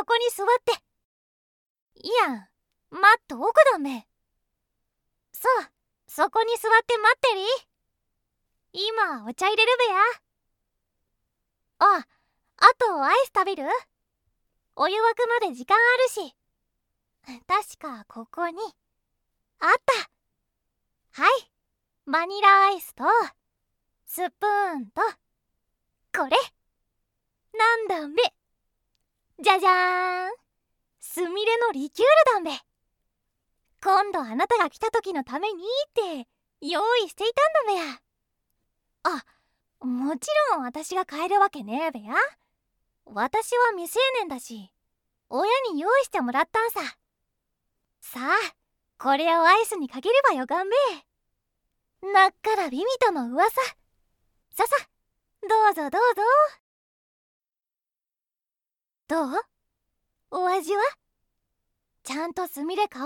そこに座って。いや、待っと奥だめ。そう、そこに座って待ってり。今お茶入れるべや。あとアイス食べる？お湯沸くまで時間あるし。確かここにあった。はい、バニラアイスとスプーンとこれなんだべ。じゃじゃーん、すみれのリキュールだんべ。今度あなたが来た時のためにって用意していたんだべや。もちろん私が買えるわけねえべや。私は未成年だし、親に用意してもらったんさ。さあ、これをアイスにかければよかんべ。なっからビミとの噂。ささ、どうぞどうぞ。どう？お味は？ちゃんとすみれ香る？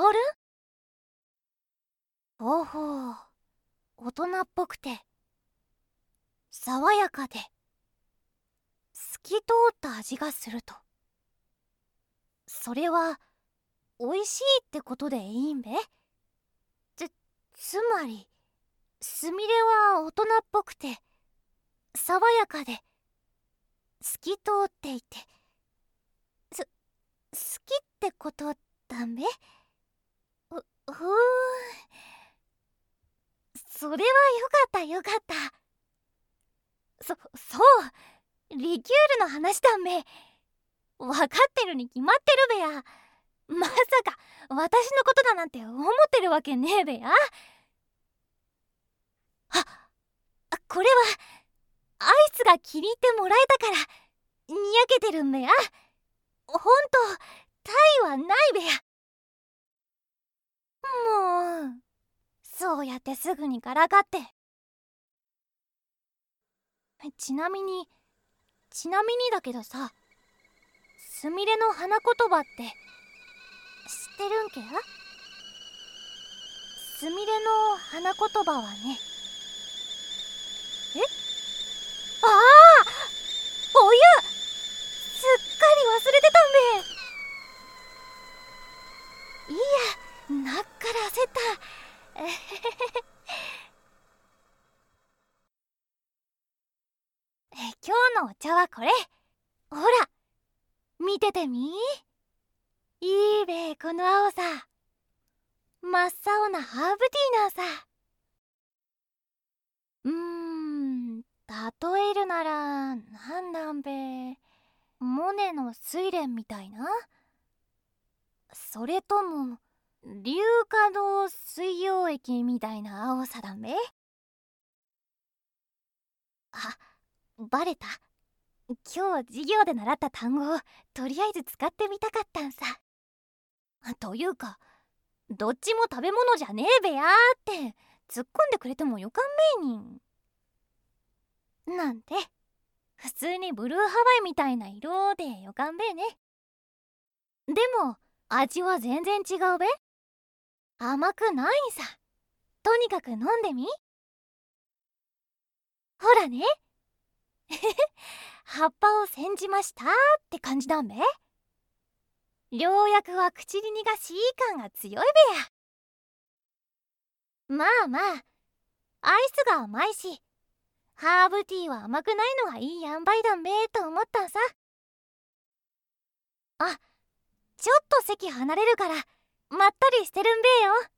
ほうほう、大人っぽくて爽やかで透き通った味がすると。それはおいしいってことでいいんべ？つまりすみれは大人っぽくて爽やかで透き通っていて好きってことだめ？それはよかったよかった。そうリキュールの話だめ。わかってるに決まってるべや。まさか私のことだなんて思ってるわけねえべや。これはアイスが気に入ってもらえたからにやけてるんべや。ほんとタイはないべや。もうそうやってすぐにからかって。ちなみにだけどさ、すみれの花言葉って知ってるんけ？すみれの花言葉はね、お湯すっかり忘れてたんべ。いや、なっから焦った。今日のお茶はこれ。ほら見ててみ。いいべこの青さ。真っ青なハーブティーなんさ。例えるならなんだんべ。モネの睡蓮みたいな？それとも硫化の水溶液みたいな青さだんべ。バレた？今日授業で習った単語をとりあえず使ってみたかったんさ。というかどっちも食べ物じゃねえべやーって突っ込んでくれてもよかんべえにん。なんて普通にブルーハワイみたいな色でよかんべえね。でも味は全然違うべ。甘くないんさ。とにかく飲んでみ。ほらね。葉っぱを煎じましたって感じなんべ。良薬は口に逃がし感が強いべや。まあまあアイスが甘いしハーブティーは甘くないのがいい塩梅だんべと思ったんさ。ちょっと席離れるからまったりしてるんべよ。